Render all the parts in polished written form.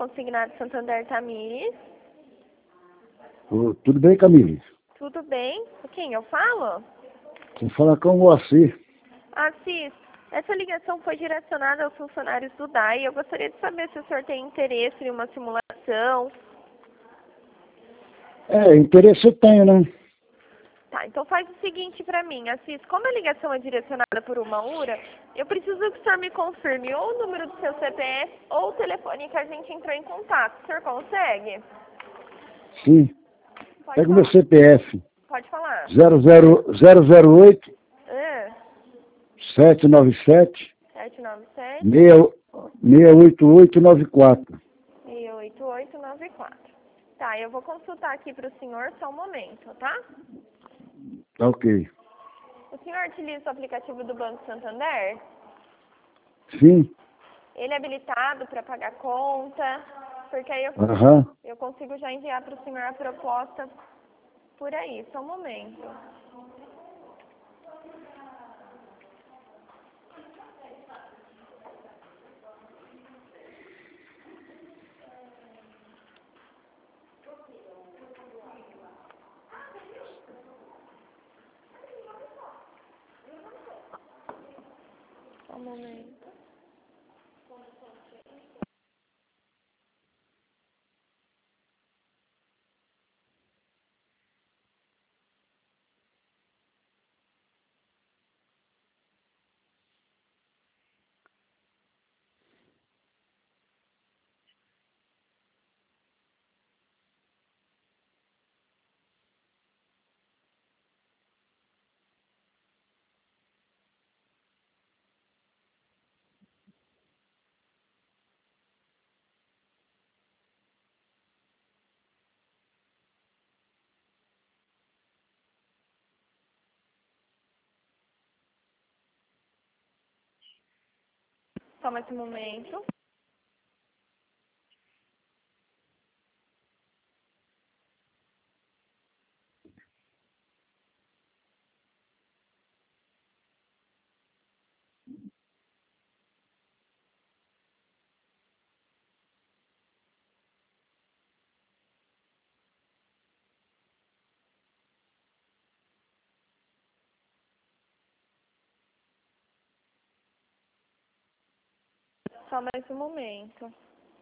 Consignado Santander Tamires. Tudo bem, Camille? Tudo bem? Com quem eu falo? Quem fala com você? Assis, essa ligação foi direcionada aos funcionários do DAI. Eu gostaria de saber se o senhor tem interesse em uma simulação. Interesse eu tenho, né? Tá, então faz o seguinte pra mim, Assis, como a ligação é direcionada por uma URA, eu preciso que o senhor me confirme ou o número do seu CPF ou o telefone que a gente entrou em contato. O senhor consegue? Sim. Pode Pega o meu falar. CPF. Pode falar. 008 797 797 68894. 68894. Tá, eu vou consultar aqui para o senhor só um momento, tá? Tá ok. O senhor utiliza o aplicativo do Banco Santander? Sim. Ele é habilitado para pagar conta? Porque aí Aham. eu consigo já enviar para o senhor a proposta por aí, só um momento. Só um momento. Só mais um momento. Só mais um momento.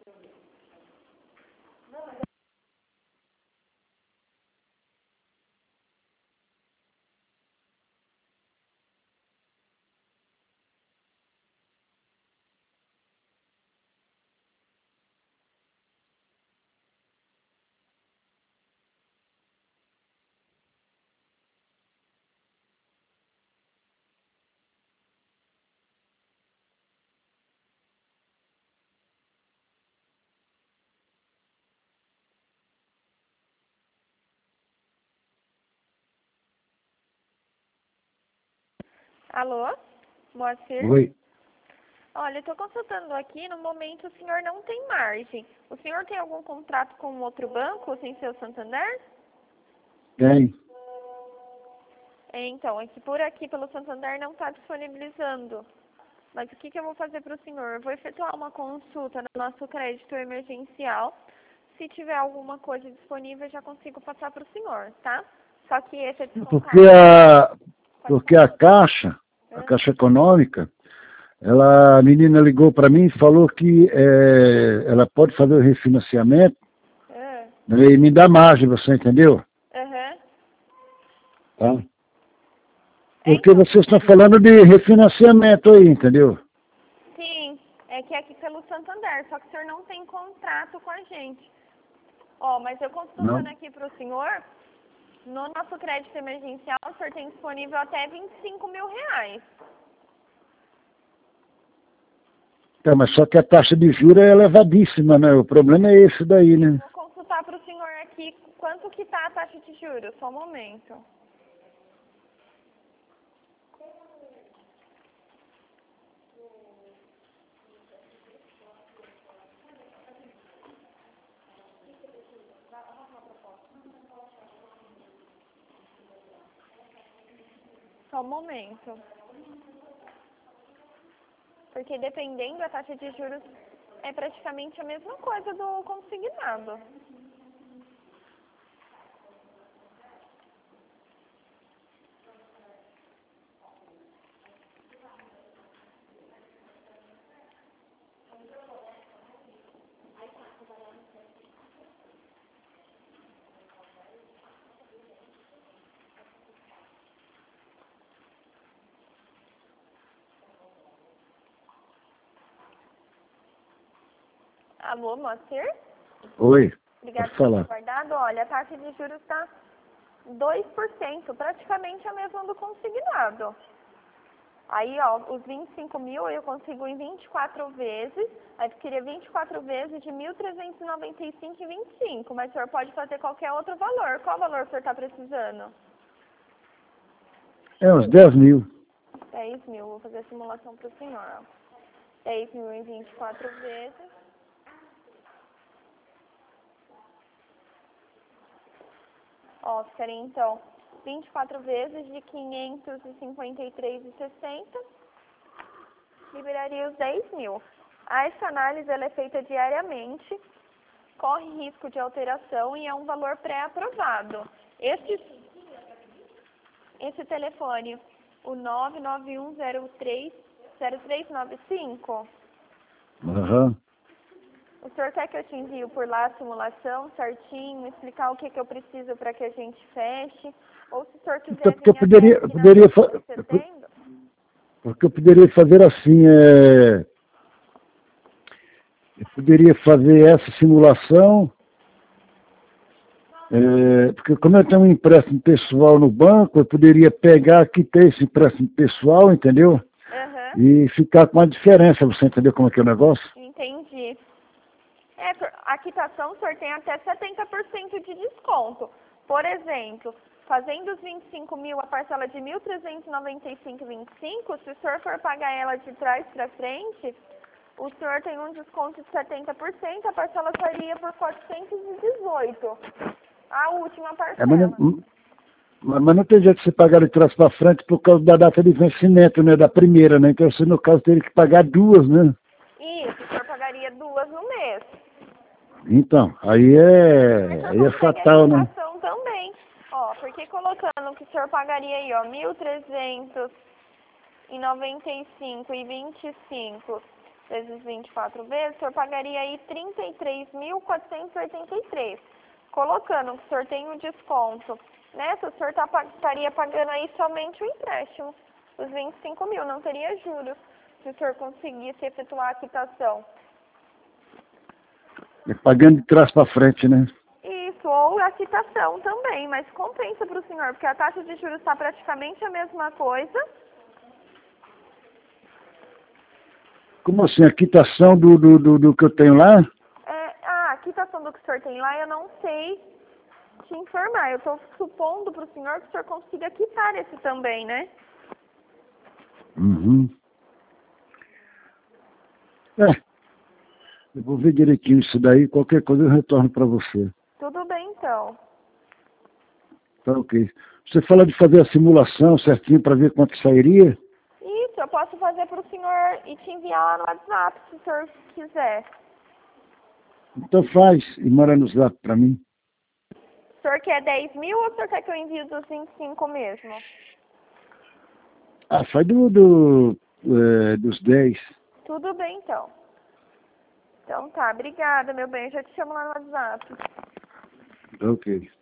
Alô? Moacir? Oi. Olha, eu estou consultando aqui, no momento o senhor não tem margem. O senhor tem algum contrato com outro banco, sem ser o Santander? Tem. Então, é que por aqui, pelo Santander, não está disponibilizando. Mas o que eu vou fazer para o senhor? Eu vou efetuar uma consulta no nosso crédito emergencial. Se tiver alguma coisa disponível, eu já consigo passar para o senhor, tá? Só que esse é descontado. Porque a Caixa Econômica, a menina ligou para mim e falou que ela pode fazer o refinanciamento e me dá margem, você entendeu? Tá? Porque vocês estão falando de refinanciamento aí, entendeu? Sim, é que é aqui pelo Santander, só que o senhor não tem contrato com a gente. Ó, mas eu consultando aqui para o senhor, no nosso crédito emergencial, o senhor tem disponível até R$ 25.000. Tá, mas só que a taxa de juros é elevadíssima, né? O problema é esse daí, né? Vou consultar para o senhor aqui quanto que está a taxa de juros, só um momento. Só um momento. Porque dependendo da taxa de juros É praticamente a mesma coisa do consignado. Alô, Moacir? Oi, Obrigada pode por ter falar. guardado. Olha, a taxa de juros está 2%, praticamente a mesma do consignado. Aí, ó, os 25 mil eu consigo em 24 vezes. Aí eu queria 24 vezes de 1.395,25. Mas o senhor pode fazer qualquer outro valor. Qual valor o senhor está precisando? É uns 10 mil. 10 mil. Vou fazer a simulação para o senhor. Ó. 10 mil em 24 vezes. Ó, ficaria então 24 vezes de 553,60, liberaria os 10 mil. Essa análise ela é feita diariamente, corre risco de alteração e é um valor pré-aprovado. Esse telefone, o 991030395, Aham. o senhor quer que eu te envie por lá a simulação certinho, explicar o que eu preciso para que a gente feche? Ou se o senhor quiser Então, porque vir até aqui na frente de setembro? porque eu poderia fazer assim, eu poderia fazer essa simulação, porque como eu tenho um empréstimo pessoal no banco, eu poderia pegar aqui, ter esse empréstimo pessoal, entendeu? Aham, E ficar com a diferença, você entendeu como é que é o negócio? entendi. A quitação o senhor tem até 70% de desconto. Por exemplo, fazendo os 25 mil, a parcela de 1.395,25, se o senhor for pagar ela de trás para frente, o senhor tem um desconto de 70%, a parcela sairia por 418. A última parcela. Mas não tem jeito de você pagar de trás para frente por causa da data de vencimento, né, da primeira, né? Então você, no caso, teria que pagar duas, né? Isso, o senhor pagaria 2 no mês. Então, Mas o senhor aí é consegue a fatal, né? quitação também. Ó, porque colocando que o senhor pagaria aí, ó, 1.395,25 vezes 24 vezes, o senhor pagaria aí 33.483. Colocando que o senhor tem um desconto nessa, o senhor estaria pagando aí somente o empréstimo, os 25 mil, não teria juros, se o senhor conseguisse efetuar a quitação. É pagando de trás para frente, né? Isso, ou a quitação também, mas compensa para o senhor, porque a taxa de juros está praticamente a mesma coisa. Como assim? A quitação do que eu tenho lá? A quitação do que o senhor tem lá, eu não sei te informar. Eu estou supondo para o senhor que o senhor consiga quitar esse também, né? Uhum. Eu vou ver direitinho isso daí, qualquer coisa eu retorno para você. Tudo bem, então. Tá ok. Você fala de fazer a simulação certinho para ver quanto sairia? Isso, eu posso fazer para o senhor e te enviar lá no WhatsApp, se o senhor quiser. Então faz e manda no zap para mim. O senhor quer 10 mil ou o senhor quer que eu envie dos 25 mesmo? Ah, faz dos 10. Tudo bem, então. Então tá, obrigada, meu bem. Eu já te chamo lá no WhatsApp. Ok.